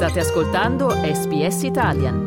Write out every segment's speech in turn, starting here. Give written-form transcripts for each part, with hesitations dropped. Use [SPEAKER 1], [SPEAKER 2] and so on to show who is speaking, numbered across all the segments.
[SPEAKER 1] State ascoltando SBS Italian.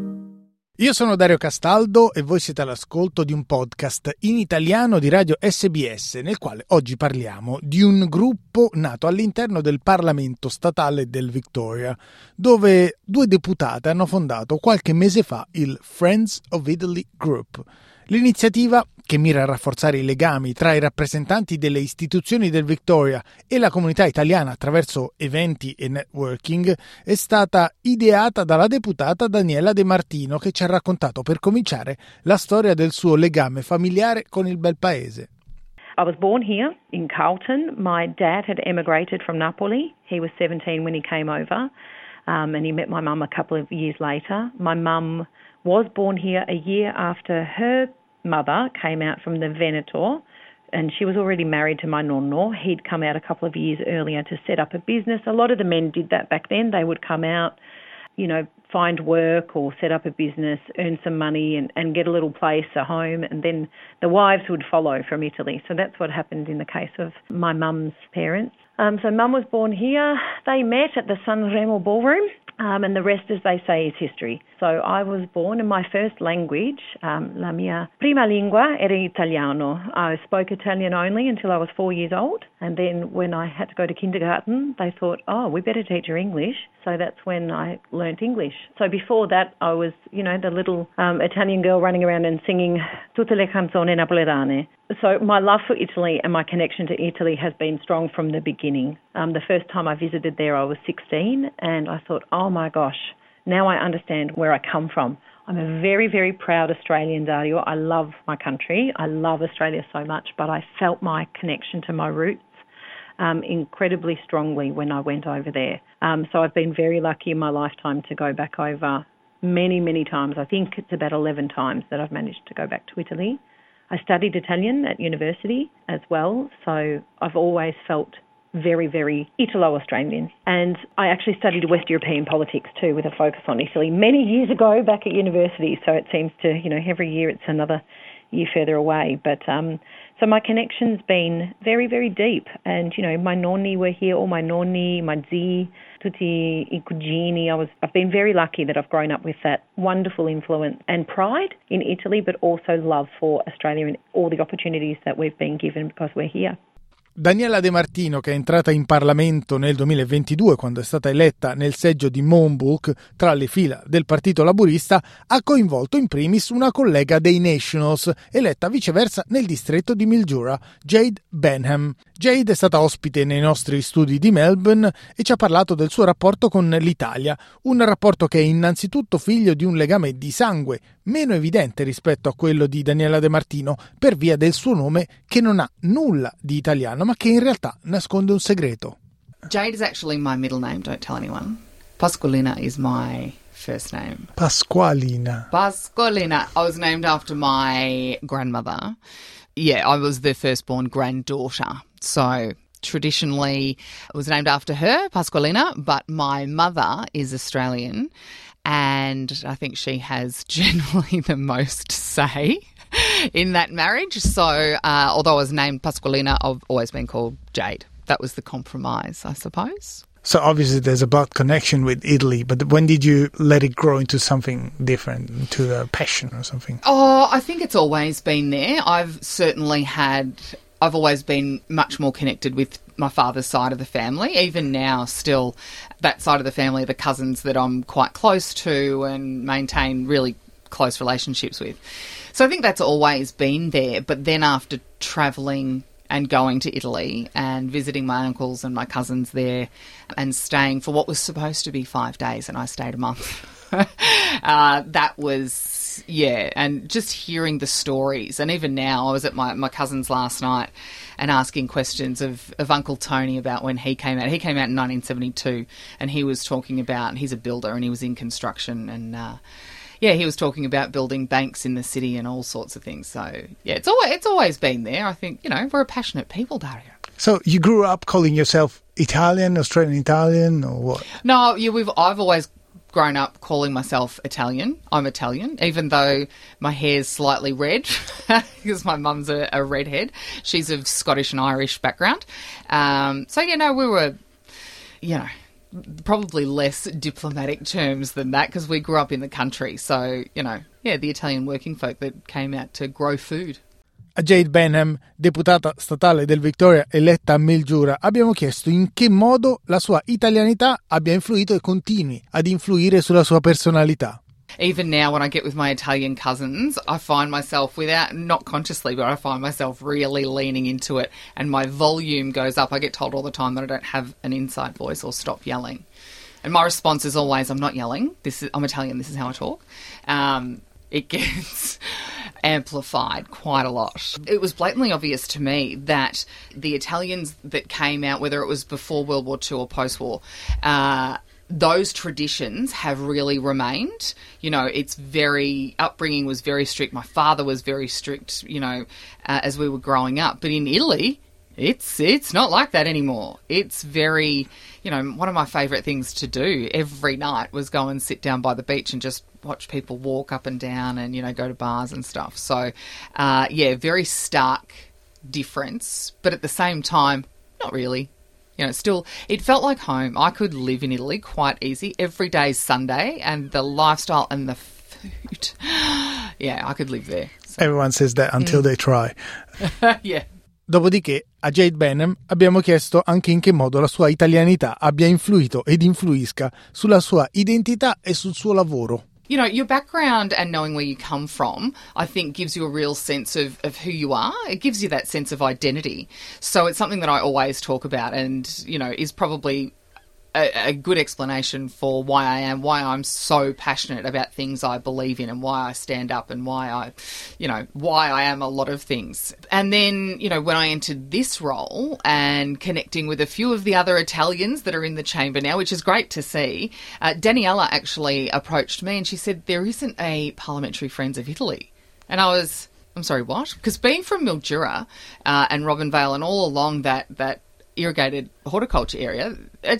[SPEAKER 2] Io sono Dario Castaldo e voi siete all'ascolto di un podcast in italiano di Radio SBS, nel quale oggi parliamo di un gruppo nato all'interno del Parlamento statale del Victoria, dove due deputate hanno fondato qualche mese fa il Friends of Italy Group. L'iniziativa, che mira a rafforzare i legami tra i rappresentanti delle istituzioni del Victoria e la comunità italiana attraverso eventi e networking, è stata ideata dalla deputata Daniela De Martino, che ci ha raccontato per cominciare la storia del suo legame familiare con il bel paese.
[SPEAKER 3] I was born here in Carlton. My dad had emigrated from Napoli. He was 17 when he came over, and he met my mum a couple of years later. My mum was born here a year after her mother came out from the Veneto, and she was already married to my nonno. He'd come out a couple of years earlier to set up a business. A lot of the men did that back then. They would come out, find work or set up a business, earn some money and get a little place, a home, and then the wives would follow from Italy. So that's what happened in the case of my mum's parents. So mum was born here. They met at the Sanremo Ballroom. And the rest, as they say, is history. So I was born, and my first language, la mia prima lingua era italiano. I spoke Italian only until I was 4 years old. And then when I had to go to kindergarten, they thought, we better teach her English. So that's when I learnt English. So before that, I was, the little Italian girl running around and singing tutte le canzoni napoletane. So my love for Italy and my connection to Italy has been strong from the beginning. The first time I visited there, I was 16, and I thought, oh my gosh, now I understand where I come from. I'm a very, very proud Australian, Dario. I love my country. I love Australia so much, but I felt my connection to my roots incredibly strongly when I went over there. So I've been very lucky in my lifetime to go back over many, many times. I think it's about 11 times that I've managed to go back to Italy. I studied Italian at university as well, so I've always felt very, very Italo-Australian. And I actually studied West European politics too, with a focus on Italy many years ago back at university. So it seems to, every year it's another year further away. But so my connection's been very, very deep. And, my nonni were here, all my nonni, my zii, tutti I cugini. I've been very lucky that I've grown up with that wonderful influence and pride in Italy, but also love for Australia and all the opportunities that we've been given because we're here.
[SPEAKER 2] Daniela De Martino, che è entrata in Parlamento nel 2022 quando è stata eletta nel seggio di Monbulk tra le fila del Partito Laburista, ha coinvolto in primis una collega dei Nationals, eletta viceversa nel distretto di Mildura, Jade Benham. Jade è stata ospite nei nostri studi di Melbourne e ci ha parlato del suo rapporto con l'Italia, un rapporto che è innanzitutto figlio di un legame di sangue, meno evidente rispetto a quello di Daniela De Martino per via del suo nome che non ha nulla di italiano, ma che in realtà nasconde un segreto.
[SPEAKER 4] Jade is actually my middle name, don't tell anyone. Pasqualina is my first name.
[SPEAKER 2] Pasqualina.
[SPEAKER 4] I was named after my grandmother. Yeah, I was the firstborn granddaughter. So traditionally I was named after her, Pasqualina, but my mother is Australian and I think she has generally the most say in that marriage. So although I was named Pasqualina, I've always been called Jade. That was the compromise, I suppose.
[SPEAKER 2] So obviously there's a blood connection with Italy, but when did you let it grow into something different, into a passion or something?
[SPEAKER 4] Oh, I think it's always been there. I've always been much more connected with my father's side of the family. Even now, still, that side of the family, the cousins that I'm quite close to and maintain really close relationships with. So I think that's always been there. But then after travelling and going to Italy and visiting my uncles and my cousins there and staying for what was supposed to be 5 days and I stayed a month. That was, and just hearing the stories. And even now, I was at my cousin's last night and asking questions of Uncle Tony about when he came out. He came out in 1972 and he was talking about, he's a builder and he was in construction and he was talking about building banks in the city and all sorts of things. So, it's always been there. I think, we're a passionate people, Dario.
[SPEAKER 2] So you grew up calling yourself Italian, Australian Italian, or what?
[SPEAKER 4] No, I've always grown up calling myself Italian. I'm Italian, even though my hair's slightly red because my mum's a redhead. She's of Scottish and Irish background. We were, probably less diplomatic terms than that because we grew up in the country. So, the Italian working folk that came out to grow food.
[SPEAKER 2] A Jade Benham, deputata statale del Victoria eletta a Mildura, abbiamo chiesto in che modo la sua italianità abbia influito e continui ad influire sulla sua personalità.
[SPEAKER 4] Even now when I get with my Italian cousins, I find myself, not consciously, but I find myself really leaning into it and my volume goes up. I get told all the time that I don't have an inside voice or stop yelling. And my response is always, I'm not yelling. I'm Italian, this is how I talk. It gets amplified quite a lot. It was blatantly obvious to me that the Italians that came out, whether it was before World War II or post-war, those traditions have really remained. Upbringing was very strict. My father was very strict, as we were growing up. But in Italy, it's not like that anymore. It's very, one of my favourite things to do every night was go and sit down by the beach and just watch people walk up and down and, go to bars and stuff. So, very stark difference. But at the same time, not really. Still, it felt like home. I could live in Italy quite easy. Every day's Sunday and the lifestyle and the food. Yeah, I could live there. So.
[SPEAKER 2] Everyone says that until they try.
[SPEAKER 4] Yeah.
[SPEAKER 2] Dopodiché, a Jade Benham abbiamo chiesto anche in che modo la sua italianità abbia influito ed influisca sulla sua identità e sul suo lavoro.
[SPEAKER 4] Your background and knowing where you come from, I think gives you a real sense of who you are. It gives you that sense of identity. So it's something that I always talk about and, is probably a good explanation for why I'm so passionate about things I believe in and why I stand up and why I am a lot of things. And then, when I entered this role and connecting with a few of the other Italians that are in the chamber now, which is great to see, Daniela actually approached me and she said, there isn't a Parliamentary Friends of Italy. And I was, I'm sorry, what? Because being from Mildura and Robinvale and all along that irrigated horticulture area,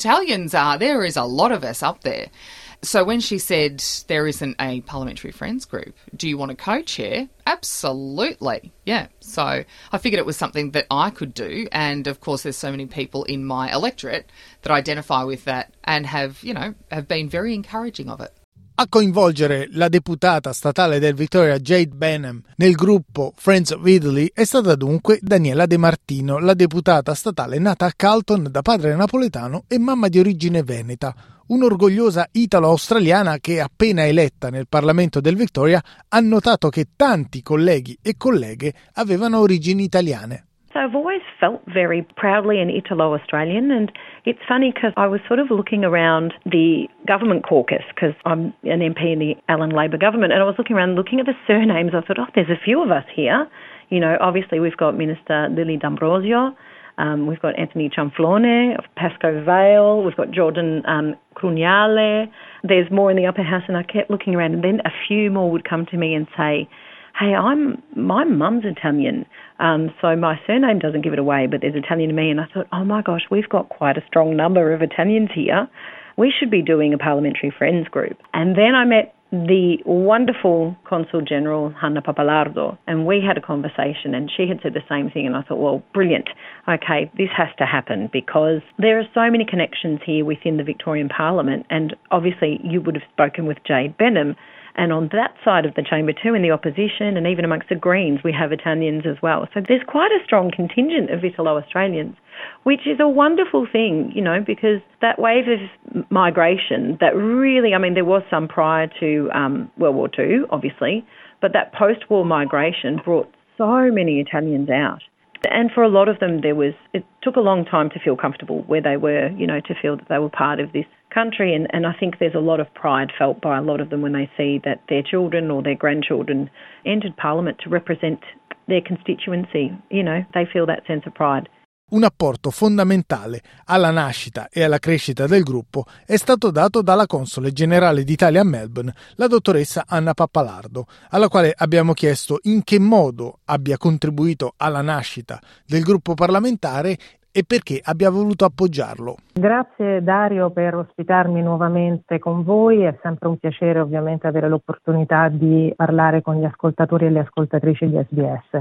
[SPEAKER 4] there is a lot of us up there. So when she said there isn't a Parliamentary Friends group, do you want to co-chair? Absolutely. Yeah. So I figured it was something that I could do. And of course, there's so many people in my electorate that identify with that and have been very encouraging of it.
[SPEAKER 2] A coinvolgere la deputata statale del Victoria Jade Benham nel gruppo Friends of Italy è stata dunque Daniela De Martino, la deputata statale nata a Carlton da padre napoletano e mamma di origine veneta, un'orgogliosa italo-australiana che appena eletta nel Parlamento del Victoria ha notato che tanti colleghi e colleghe avevano origini italiane.
[SPEAKER 3] So I've always felt very proudly an Italo-Australian, and it's funny because I was sort of looking around the government caucus because I'm an MP in the Allan Labor government, and I was looking around looking at the surnames. I thought, there's a few of us here. Obviously we've got Minister Lily D'Ambrosio, we've got Anthony Cianflone, Pascoe Vale, we've got Jordan Crugnale. There's more in the upper house, and I kept looking around, and then a few more would come to me and say, hey, my mum's Italian, so my surname doesn't give it away, but there's Italian in me. And I thought, oh my gosh, we've got quite a strong number of Italians here. We should be doing a Parliamentary Friends group. And then I met the wonderful Consul General, Hanna Pappalardo, and we had a conversation, and she had said the same thing. And I thought, well, brilliant. Okay, this has to happen because there are so many connections here within the Victorian Parliament. And obviously you would have spoken with Jade Benham. And on that side of the chamber too, in the opposition and even amongst the Greens, we have Italians as well. So there's quite a strong contingent of Italo-Australians, which is a wonderful thing, because that wave of migration that really, there was some prior to World War II, obviously, but that post-war migration brought so many Italians out. And for a lot of them, it took a long time to feel comfortable where they were, to feel that they were part of this country. And I think there's a lot of pride felt by a lot of them when they see that their children or their grandchildren entered Parliament to represent their constituency. They feel that sense of pride.
[SPEAKER 2] Un apporto fondamentale alla nascita e alla crescita del gruppo è stato dato dalla console generale d'Italia a Melbourne, la dottoressa Hanna Pappalardo, alla quale abbiamo chiesto in che modo abbia contribuito alla nascita del gruppo parlamentare e perché abbia voluto appoggiarlo.
[SPEAKER 5] Grazie Dario per ospitarmi nuovamente con voi, è sempre un piacere ovviamente avere l'opportunità di parlare con gli ascoltatori e le ascoltatrici di SBS.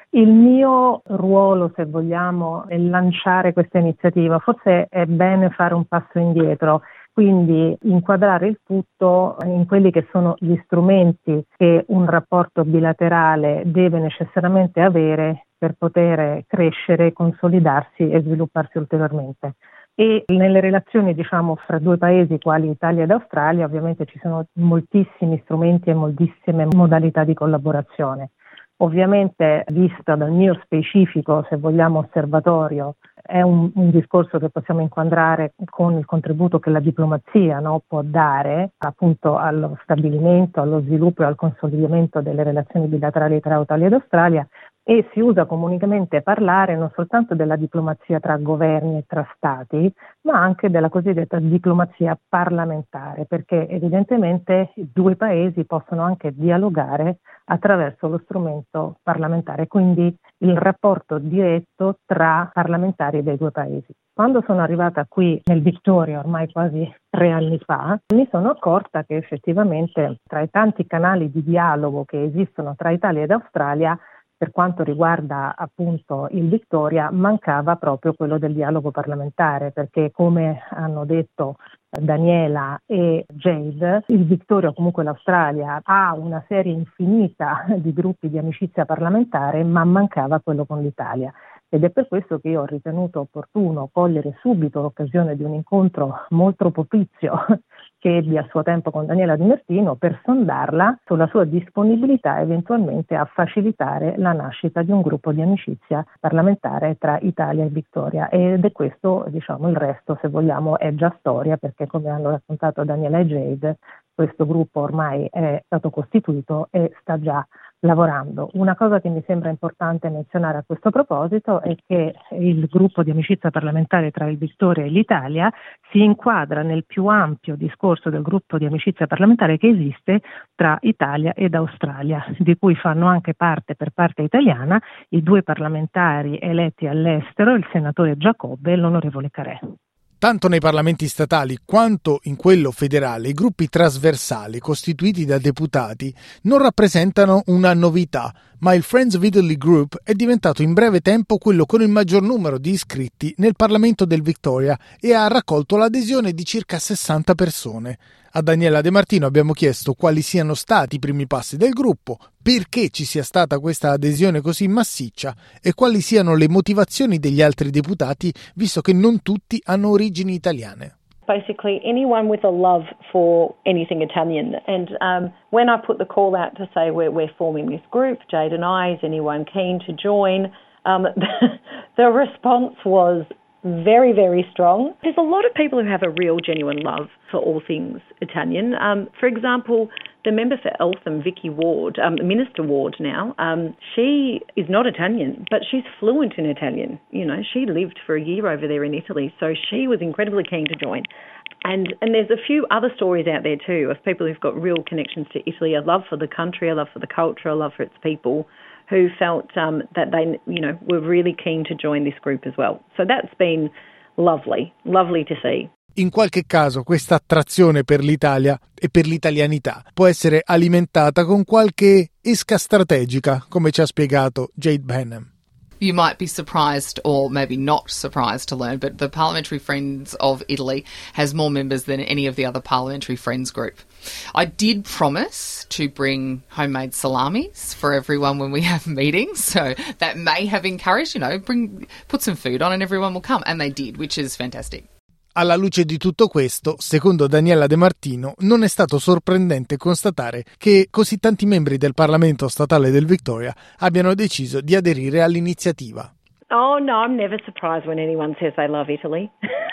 [SPEAKER 5] Il mio ruolo, se vogliamo, è lanciare questa iniziativa. Forse è bene fare un passo indietro, quindi inquadrare il tutto in quelli che sono gli strumenti che un rapporto bilaterale deve necessariamente avere per poter crescere, consolidarsi e svilupparsi ulteriormente. E nelle relazioni, fra due paesi quali Italia ed Australia, ovviamente ci sono moltissimi strumenti e moltissime modalità di collaborazione. Ovviamente, vista dal mio specifico, se vogliamo, osservatorio, è un discorso che possiamo inquadrare con il contributo che la diplomazia, può dare appunto allo stabilimento, allo sviluppo e al consolidamento delle relazioni bilaterali tra Italia ed Australia, e si usa comunemente parlare non soltanto della diplomazia tra governi e tra stati, ma anche della cosiddetta diplomazia parlamentare, perché evidentemente i due paesi possono anche dialogare attraverso lo strumento parlamentare, quindi il rapporto diretto tra parlamentari dei due paesi. Quando sono arrivata qui nel Victoria, ormai quasi 3 anni fa, mi sono accorta che effettivamente tra i tanti canali di dialogo che esistono tra Italia ed Australia, per quanto riguarda appunto il Victoria, mancava proprio quello del dialogo parlamentare, perché come hanno detto Daniela e Jade, il Victoria o comunque l'Australia ha una serie infinita di gruppi di amicizia parlamentare, ma mancava quello con l'Italia. Ed è per questo che io ho ritenuto opportuno cogliere subito l'occasione di un incontro molto propizio che ebbi a suo tempo con Daniela Di Martino per sondarla sulla sua disponibilità eventualmente a facilitare la nascita di un gruppo di amicizia parlamentare tra Italia e Victoria. Ed è questo, il resto, se vogliamo, è già storia, perché come hanno raccontato Daniela e Jade, questo gruppo ormai è stato costituito e sta già lavorando. Una cosa che mi sembra importante menzionare a questo proposito è che il gruppo di amicizia parlamentare tra il Victoria e l'Italia si inquadra nel più ampio discorso del gruppo di amicizia parlamentare che esiste tra Italia ed Australia, di cui fanno anche parte, per parte italiana, i 2 parlamentari eletti all'estero, il senatore Giacobbe e l'onorevole Carè.
[SPEAKER 2] Tanto nei parlamenti statali quanto in quello federale i gruppi trasversali costituiti da deputati non rappresentano una novità, ma il Friends of Italy Group è diventato in breve tempo quello con il maggior numero di iscritti nel Parlamento del Victoria e ha raccolto l'adesione di circa 60 persone. A Daniela De Martino abbiamo chiesto quali siano stati i primi passi del gruppo, perché ci sia stata questa adesione così massiccia e quali siano le motivazioni degli altri deputati, visto che non tutti hanno origini italiane.
[SPEAKER 3] Basically, anyone with a love for anything Italian. And when I put the call out to say we're forming this group, Jade and I, is anyone keen to join? The response was very, very strong. There's a lot of people who have a real, genuine love for all things Italian. For example, the member for Eltham, Vicky Ward, Minister Ward now, she is not Italian, but she's fluent in Italian. She lived for a year over there in Italy, so she was incredibly keen to join. And there's a few other stories out there too of people who've got real connections to Italy, a love for the country, a love for the culture, a love for its people, who felt that they, were really keen to join this group as well. So that's been lovely to see.
[SPEAKER 2] In qualche caso questa attrazione per l'Italia e per l'italianità può essere alimentata con qualche esca strategica, come ci ha spiegato Jade Benham.
[SPEAKER 4] You might be surprised, or maybe not surprised to learn, but the Parliamentary Friends of Italy has more members than any of the other Parliamentary Friends group. I did promise to bring homemade salamis for everyone when we have meetings, so that may have encouraged, put some food on and everyone will come, and they did, which is fantastic.
[SPEAKER 2] Alla luce di tutto questo, secondo Daniela De Martino, non è stato sorprendente constatare che così tanti membri del Parlamento statale del Victoria abbiano deciso di aderire all'iniziativa.
[SPEAKER 3] Oh no, I'm never surprised when anyone says they love Italy.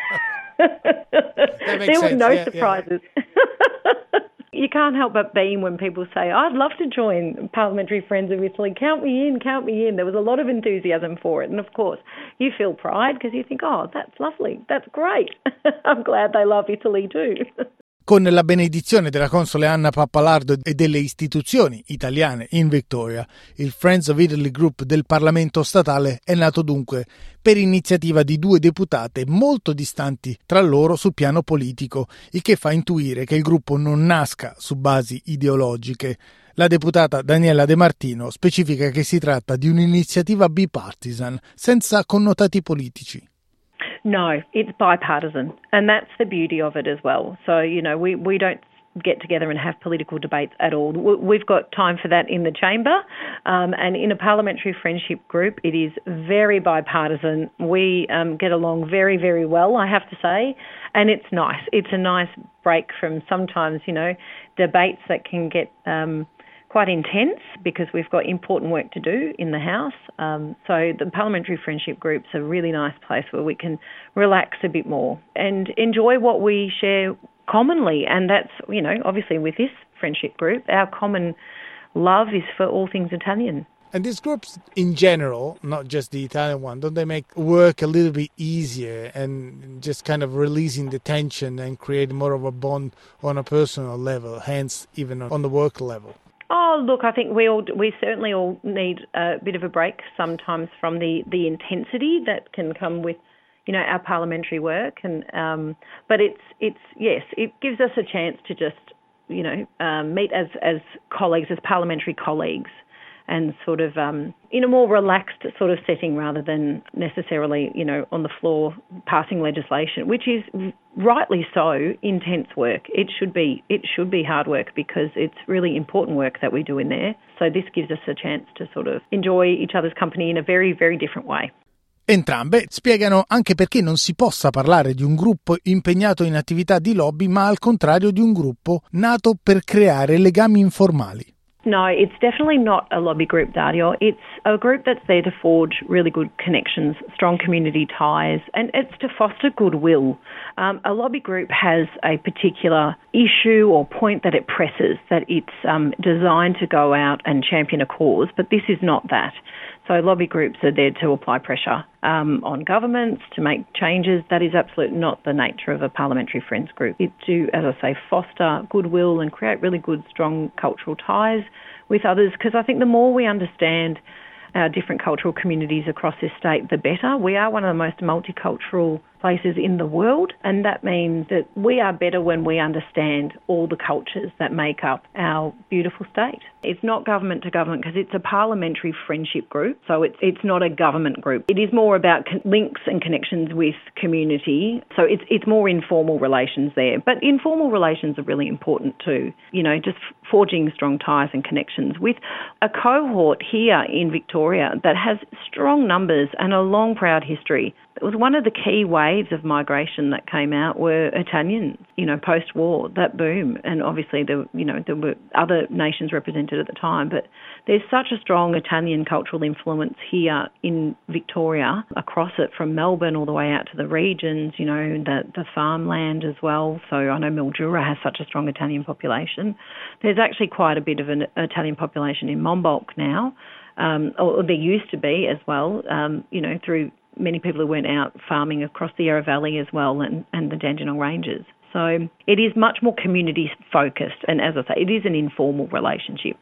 [SPEAKER 3] There were no surprises. You can't help but beam when people say, I'd love to join Parliamentary Friends of Italy. Count me in. There was a lot of enthusiasm for it. And of course, you feel pride because you think, oh, that's lovely. That's great. I'm glad they love Italy too.
[SPEAKER 2] Con la benedizione della console Anna Pappalardo e delle istituzioni italiane in Victoria, il Friends of Italy Group del Parlamento statale è nato dunque per iniziativa di 2 deputate molto distanti tra loro sul piano politico, il che fa intuire che il gruppo non nasca su basi ideologiche. La deputata Daniela De Martino specifica che si tratta di un'iniziativa bipartisan, senza connotati politici.
[SPEAKER 3] No, it's bipartisan, and that's the beauty of it as well. So, we don't get together and have political debates at all. We've got time for that in the chamber, and in a parliamentary friendship group, it is very bipartisan. We get along very, very well, I have to say, and it's nice. It's a nice break from sometimes, debates that can get quite intense because we've got important work to do in the House. So the parliamentary friendship group's a really nice place where we can relax a bit more and enjoy what we share commonly. And that's, obviously with this friendship group, our common love is for all things Italian.
[SPEAKER 2] And these groups in general, not just the Italian one, don't they make work a little bit easier and just kind of releasing the tension and create more of a bond on a personal level, hence even on the work level?
[SPEAKER 3] Oh, look, I think we certainly all need a bit of a break sometimes from the intensity that can come with, our parliamentary work. And but it's yes, it gives us a chance to just, meet as colleagues, as parliamentary colleagues, and sort of in a more relaxed sort of setting rather than necessarily, on the floor passing legislation, which is rightly so intense work. It should be hard work because it's really important work that we do in there. So this gives us a chance to sort of enjoy each other's company in a very, very different way.
[SPEAKER 2] Entrambe spiegano anche perché non si possa parlare di un gruppo impegnato in attività di lobby, ma al contrario di un gruppo nato per creare legami informali.
[SPEAKER 3] No, it's definitely not a lobby group, Dario. It's a group that's there to forge really good connections, strong community ties, and it's to foster goodwill. A lobby group has a particular issue or point that it presses, that it's designed to go out and champion a cause, but this is not that. So lobby groups are there to apply pressure on governments to make changes. That is absolutely not the nature of a parliamentary friends group. It's to, as I say, foster goodwill and create really good, strong cultural ties with others, because I think the more we understand our different cultural communities across this state, the better. We are one of the most multicultural places in the world, and that means that we are better when we understand all the cultures that make up our beautiful state. It's not government to government because it's a parliamentary friendship group, so it's not a government group. It is more about links and connections with community, so it's more informal relations there. But informal relations are really important too, just forging strong ties and connections with a cohort here in Victoria that has strong numbers and a long, proud history. It was one of the key waves of migration that came out were Italians, post-war, that boom. And obviously there were other nations represented at the time, but there's such a strong Italian cultural influence here in Victoria, across it from Melbourne all the way out to the regions, the farmland as well. So I know Mildura has such a strong Italian population. There's actually quite a bit of an Italian population in Monbulk now, or there used to be as well, through many people who went out farming across the Yarra Valley as well and the Dandenong Ranges. So it is much more community focused, and as I say, it is an informal relationship.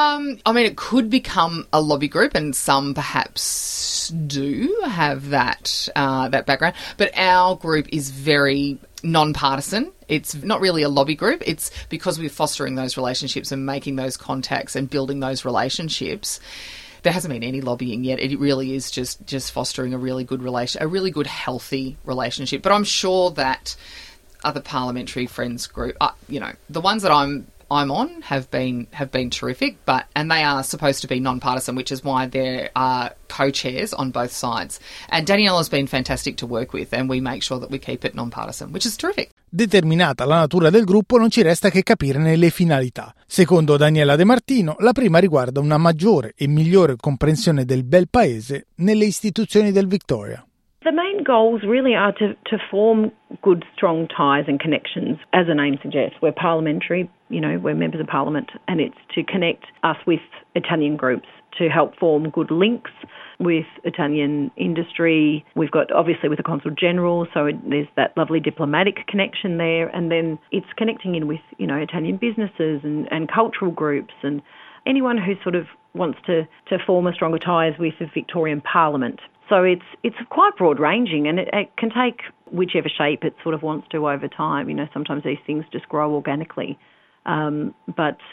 [SPEAKER 4] It could become a lobby group, and some perhaps do have that background. But our group is very non-partisan. It's not really a lobby group. It's because we're fostering those relationships and making those contacts and building those relationships. There hasn't been any lobbying yet. It really is just fostering a really good healthy relationship. But I'm sure that other parliamentary friends group, the ones that I'm on have been terrific, and they are supposed to be non-partisan, which is why there are co-chairs on both sides. And Daniela's been fantastic to work with, and we make sure that we keep it non-partisan, which is terrific.
[SPEAKER 2] Determinata la natura del gruppo, non ci resta che capirne le finalità. Secondo Daniela De Martino, la prima riguarda una maggiore e migliore comprensione del bel paese nelle istituzioni del Victoria.
[SPEAKER 3] The main goals really are to form good, strong ties and connections, as the name suggests. We're parliamentary, we're members of parliament, and it's to connect us with Italian groups to help form good links with Italian industry. We've got, obviously, with the Consul General, so there's that lovely diplomatic connection there, and then it's connecting in with, Italian businesses and cultural groups and anyone who sort of wants to form a stronger ties with the Victorian Parliament. So it's quite broad-ranging, and it can take whichever shape it sort of wants to over time. Sometimes these things just grow organically. But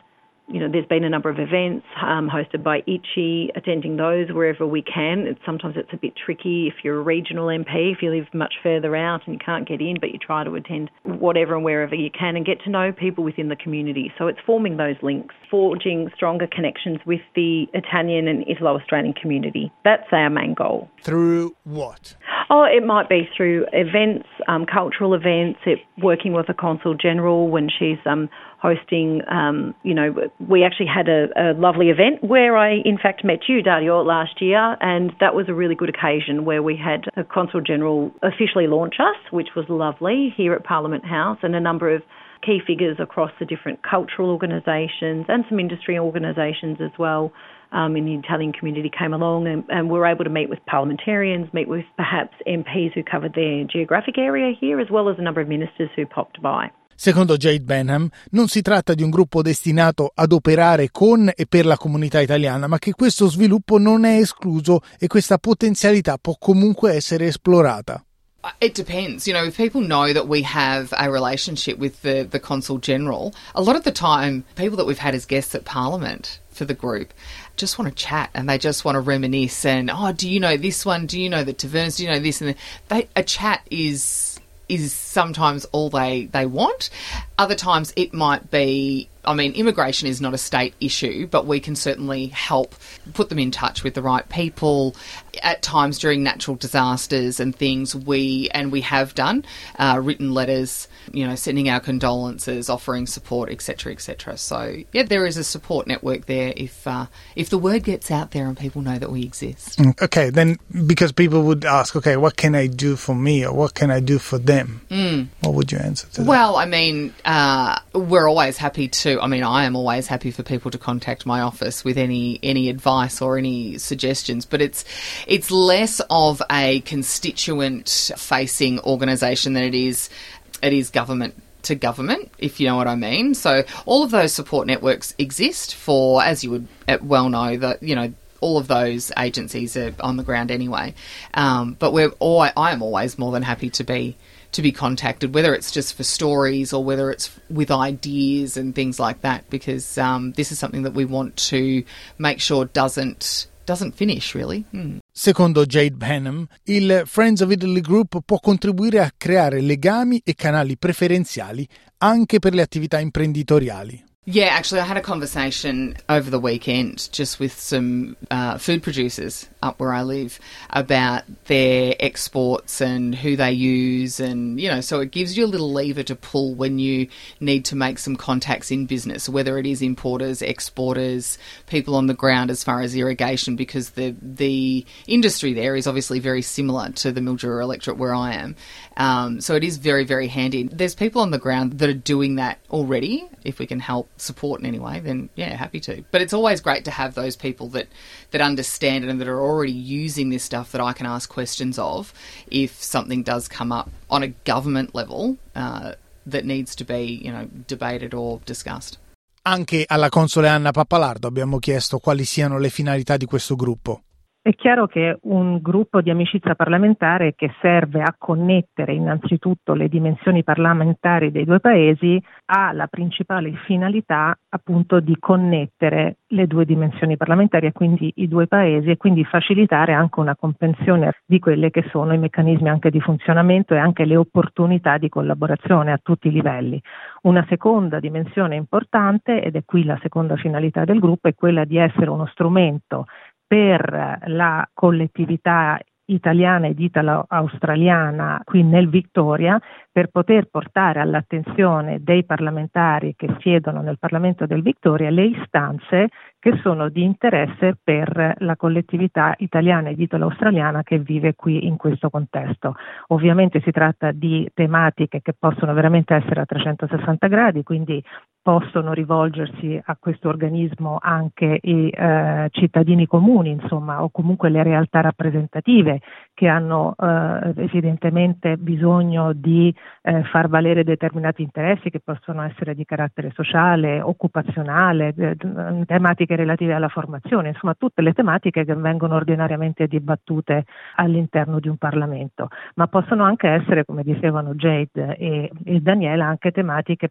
[SPEAKER 3] there's been a number of events hosted by Itchy, attending those wherever we can. Sometimes it's a bit tricky if you're a regional MP, if you live much further out and you can't get in, but you try to attend whatever and wherever you can and get to know people within the community. So it's forming those links, forging stronger connections with the Italian and Italo-Australian community. That's our main goal.
[SPEAKER 2] Through what?
[SPEAKER 3] Oh, it might be through events, cultural events, working with the Consul General when she's hosting, we actually had a lovely event where I, in fact, met you, Dario, last year, and that was a really good occasion where we had a Consul General officially launch us, which was lovely, here at Parliament House, and a number of key figures across the different cultural organisations and some industry organisations as well in the Italian community came along, and we were able to meet with parliamentarians, meet with perhaps MPs who covered their geographic area here, as well as a number of ministers who popped by.
[SPEAKER 2] Secondo Jade Benham, non si tratta di un gruppo destinato ad operare con e per la comunità italiana, ma che questo sviluppo non è escluso e questa potenzialità può comunque essere esplorata.
[SPEAKER 4] It depends. If people know that we have a relationship with the Consul General, a lot of the time, people that we've had as guests at Parliament for the group just want to chat and they just want to reminisce and, do you know this one? Do you know the taverns? Do you know this? And a chat is sometimes all they want. Other times it might be, immigration is not a state issue, but we can certainly help put them in touch with the right people. At times during natural disasters and things, we have done written letters, sending our condolences, offering support, etc., etc. So, yeah, there is a support network there if the word gets out there and people know that we exist.
[SPEAKER 2] Okay, then because people would ask, okay, what can I do for me or what can I do for them? What would you answer to that?
[SPEAKER 4] Well, we're always happy to. I am always happy for people to contact my office with any advice or any suggestions, but it's less of a constituent-facing organisation than it is government to government, if you know what I mean. So all of those support networks exist for, as you would well know, that all of those agencies are on the ground anyway. But I am always more than happy to be contacted, whether it's just for stories or whether it's with ideas and things like that, because this is something that we want to make sure doesn't finish, really.
[SPEAKER 2] Secondo Jade Benham, il Friends of Italy Group può contribuire a creare legami e canali preferenziali anche per le attività imprenditoriali.
[SPEAKER 4] Yeah, actually, I had a conversation over the weekend just with some food producers up where I live about their exports and who they use, and so it gives you a little lever to pull when you need to make some contacts in business, whether it is importers, exporters, people on the ground as far as irrigation, because the industry there is obviously very similar to the Mildura electorate where I am. So it is very, very handy. There's people on the ground that are doing that already. If we can help support in any way, then yeah, happy to. But it's always great to have those people that understand it and that are already using this stuff that I can ask questions of if something does come up on a government level that needs to be, debated or discussed.
[SPEAKER 2] Anche alla console Anna Pappalardo abbiamo chiesto quali siano le finalità di questo gruppo.
[SPEAKER 5] È chiaro che un gruppo di amicizia parlamentare che serve a connettere innanzitutto le dimensioni parlamentari dei due paesi ha la principale finalità appunto di connettere le due dimensioni parlamentari e quindi i due paesi, e quindi facilitare anche una comprensione di quelle che sono i meccanismi anche di funzionamento e anche le opportunità di collaborazione a tutti i livelli. Una seconda dimensione importante, ed è qui la seconda finalità del gruppo, è quella di essere uno strumento per la collettività italiana ed italo-australiana qui nel Victoria, per poter portare all'attenzione dei parlamentari che siedono nel Parlamento del Victoria le istanze che sono di interesse per la collettività italiana ed italo-australiana che vive qui in questo contesto. Ovviamente si tratta di tematiche che possono veramente essere a 360 gradi, quindi possono rivolgersi a questo organismo anche i cittadini comuni, insomma, o comunque le realtà rappresentative che hanno evidentemente bisogno di far valere determinati interessi che possono essere di carattere sociale, occupazionale, tematiche relative alla formazione, insomma tutte le tematiche che vengono ordinariamente dibattute all'interno di un Parlamento, ma possono anche essere, come dicevano Jade e Daniela, anche tematiche proprio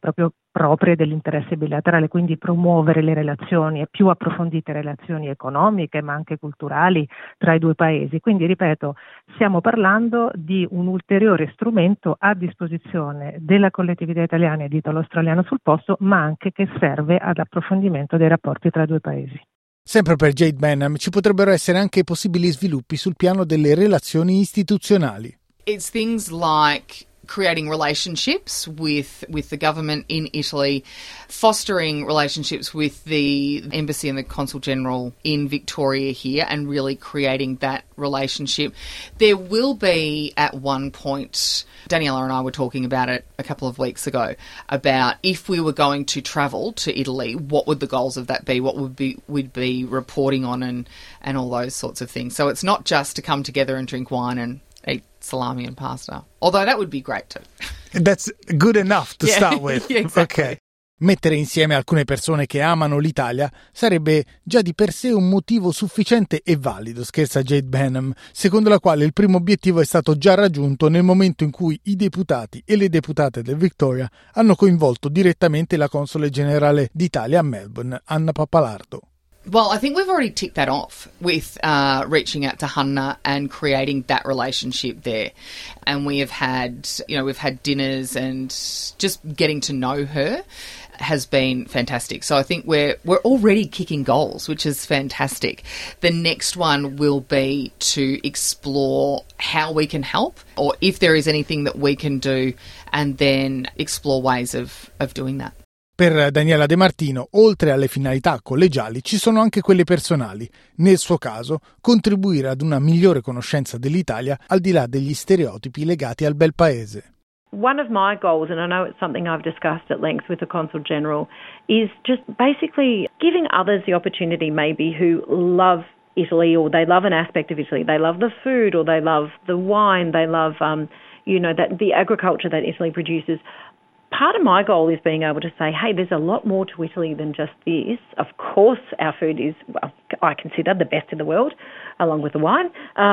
[SPEAKER 5] proprie dell'interesse bilaterale, quindi promuovere le relazioni e più approfondite relazioni economiche ma anche culturali tra i due paesi. Quindi ripeto, stiamo parlando di un ulteriore strumento a disposizione della collettività italiana e di italo-australiana sul posto, ma anche che serve all'approfondimento dei rapporti tra i due paesi.
[SPEAKER 2] Sempre per Jade Benham ci potrebbero essere anche possibili sviluppi sul piano delle relazioni istituzionali.
[SPEAKER 4] It's things like creating relationships with the government in Italy, fostering relationships with the embassy and the consul general in Victoria here, and really creating that relationship. There will be at one point, Daniela and I were talking about it a couple of weeks ago, about if we were going to travel to Italy, what would the goals of that be? What we'd be reporting on and all those sorts of things. So it's not just to come together and drink wine and eat salami and pasta, although that would be great too.
[SPEAKER 2] That's good enough to start with.
[SPEAKER 4] Yeah, exactly.
[SPEAKER 2] Okay. Mettere insieme alcune persone che amano l'Italia sarebbe già di per sé un motivo sufficiente e valido, scherza Jade Benham, secondo la quale il primo obiettivo è stato già raggiunto nel momento in cui i deputati e le deputate del Victoria hanno coinvolto direttamente la console generale d'Italia a Melbourne, Anna Pappalardo.
[SPEAKER 4] Well, I think we've already ticked that off with reaching out to Hanna and creating that relationship there. And we have had, we've had dinners, and just getting to know her has been fantastic. So I think we're already kicking goals, which is fantastic. The next one will be to explore how we can help, or if there is anything that we can do, and then explore ways of doing that.
[SPEAKER 2] Per Daniela De Martino, oltre alle finalità collegiali, ci sono anche quelle personali. Nel suo caso, contribuire ad una migliore conoscenza dell'Italia al di là degli stereotipi legati al bel paese.
[SPEAKER 3] One of my goals, and I know it's something I've discussed at length with the Consul General, is just basically giving others the opportunity maybe who love Italy, or they love an aspect of Italy. They love the food, or they love the wine, they love that the agriculture that Italy produces. Part of my goal is being able to say, hey, there's a lot more to Italy than just this. Of course, our food is, I consider, the best in the world, along with the wine.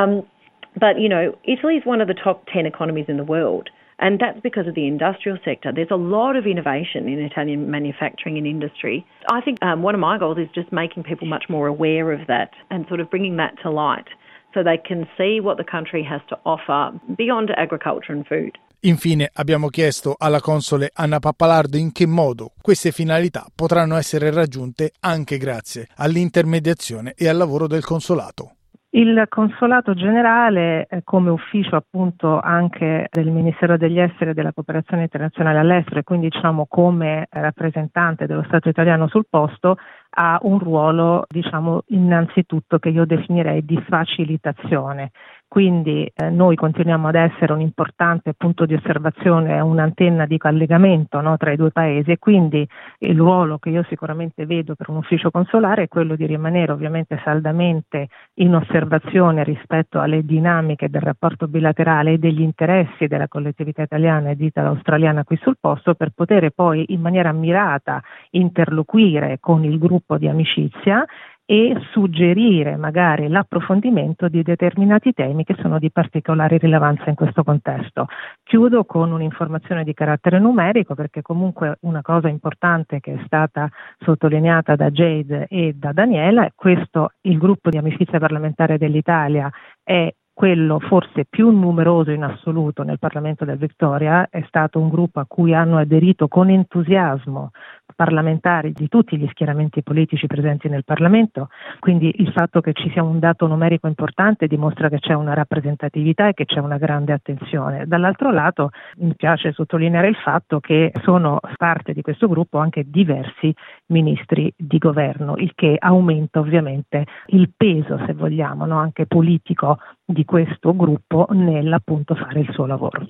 [SPEAKER 3] But, Italy is one of the top 10 economies in the world, and that's because of the industrial sector. There's a lot of innovation in Italian manufacturing and industry. I think one of my goals is just making people much more aware of that and sort of bringing that to light so they can see what the country has to offer beyond agriculture and food.
[SPEAKER 2] Infine abbiamo chiesto alla console Anna Pappalardo in che modo queste finalità potranno essere raggiunte anche grazie all'intermediazione e al lavoro del consolato.
[SPEAKER 5] Il Consolato Generale, come ufficio appunto anche del Ministero degli Esteri e della Cooperazione Internazionale all'estero, e quindi come rappresentante dello Stato italiano sul posto, ha un ruolo innanzitutto che io definirei di facilitazione. Quindi noi continuiamo ad essere un importante punto di osservazione, un'antenna di collegamento tra i due paesi, e quindi il ruolo che io sicuramente vedo per un ufficio consolare è quello di rimanere ovviamente saldamente in osservazione rispetto alle dinamiche del rapporto bilaterale e degli interessi della collettività italiana ed italo-australiana qui sul posto, per poter poi in maniera mirata interloquire con il gruppo di amicizia e suggerire magari l'approfondimento di determinati temi che sono di particolare rilevanza in questo contesto. Chiudo con un'informazione di carattere numerico, perché comunque una cosa importante che è stata sottolineata da Jade e da Daniela è questo: il gruppo di amicizia parlamentare dell'Italia è quello forse più numeroso in assoluto nel Parlamento del Victoria. È stato un gruppo a cui hanno aderito con entusiasmo parlamentari di tutti gli schieramenti politici presenti nel Parlamento, quindi il fatto che ci sia un dato numerico importante dimostra che c'è una rappresentatività e che c'è una grande attenzione. Dall'altro lato mi piace sottolineare il fatto che sono parte di questo gruppo anche diversi ministri di governo, il che aumenta ovviamente il peso, se vogliamo, anche politico di questo gruppo nell'appunto fare il suo lavoro.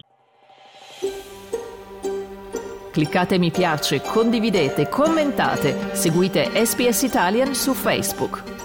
[SPEAKER 1] Cliccate mi piace, condividete, commentate, seguite SBS Italian su Facebook.